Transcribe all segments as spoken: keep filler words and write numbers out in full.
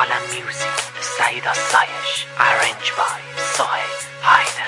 Column music, Saeed Asayish, arranged by Sohail Haider.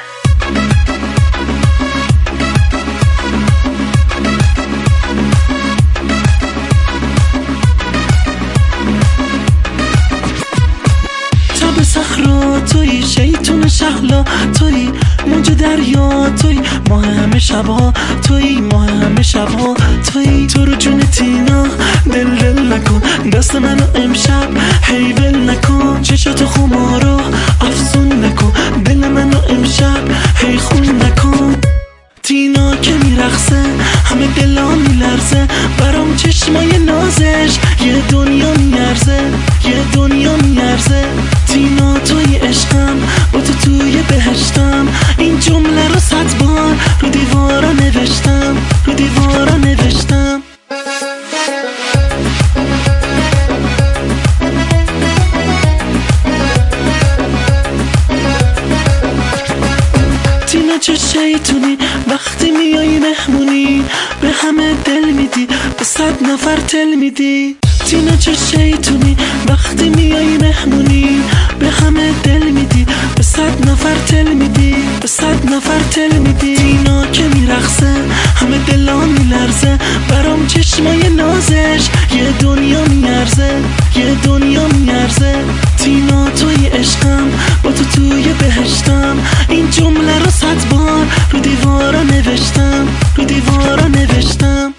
صخرا توی، شیطون شهلا توی، موج دریا توی، ماه همه شبها توی، ماه همه شبها توی. تو رو جون تینا دل دل نکن، دست منو امشب هی ول نکن، چشاتو خمارو افزون نکن، دل منو امشب هی خون نکن. تینا که میرقصه همه دلا میلرزه، برام چشمای نازش یه دنیا میارزه، یه دنیا میارزه. تینا توی عشقم، با تو توی بهشتم، این جمله رو صد بار رو دیوارا نوشتم، رو دیوارا نوشتم. تینا چه شیطونی وقتی میای مهمونی، به همه دل میدی، به صد نفر تل میدی. تینا چه شیطونی وقتی میای مهمونی، به همه دل میدی، به صد نفر تل میدی، به صد نفر تل میدی. تینا که میرقصه همه دلا میلرزه، برام چشمای نازش یه دنیا میارزه، یه دنیا میارزه. تینا توی عشقم، با تو توی بهشتم، این جمله رو صد بار رو دیوارا نوشتم، رو دیوارا نوشتم.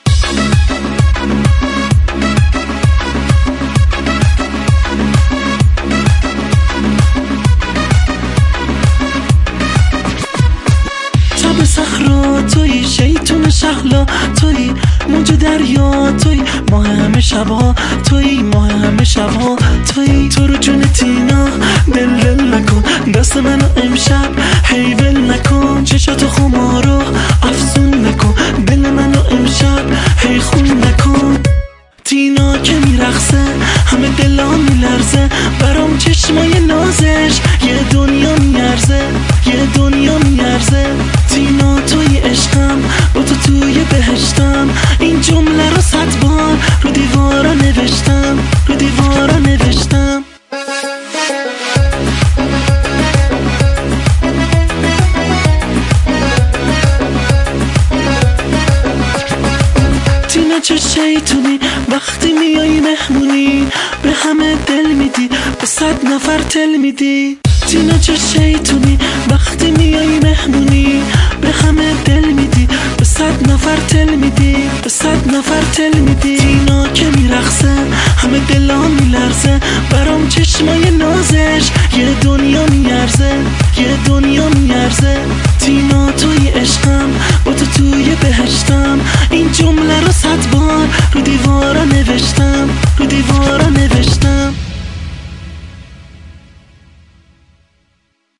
تب صخرا توی، شیطون شهلا توی، موج دریا توی، ماه همه شبها توی، ماه همه شبها توی. تو رو جون تینا دل دل نکن، دست منو امشب هی ول نکن، چشاتو خمارو افزون نکن، دل منو امشب هی خون نکن. تینا که میرقصه همه دلا میلرزه، برام چشمای نازش یه دنیا میارزه، یه دنیا میارزه. تینا توی عشقم، با تو توی بهشتم، این جمله رو صد بار رو دیوارا نوشتم، رو دیوارا نوشتم. تینا چه شیطونی وقتی میای مهمونی، به همه دل میدی، به صد نفر تل میدی. تینا چه شیطونی وقتی میای مهمونی، به همه دل میدی، به صد نفر تل میدی، به صد نفر تل میدی. تینا که میرقصه همه دلا میلرزه، برام چشمای نازش یه دنیا میارزه، یه دنیا میارزه. تینا توی عشقم، با تو توی بهشتم، این جمله رو صد بار رو دیوارا نوشتم، رو دیوارا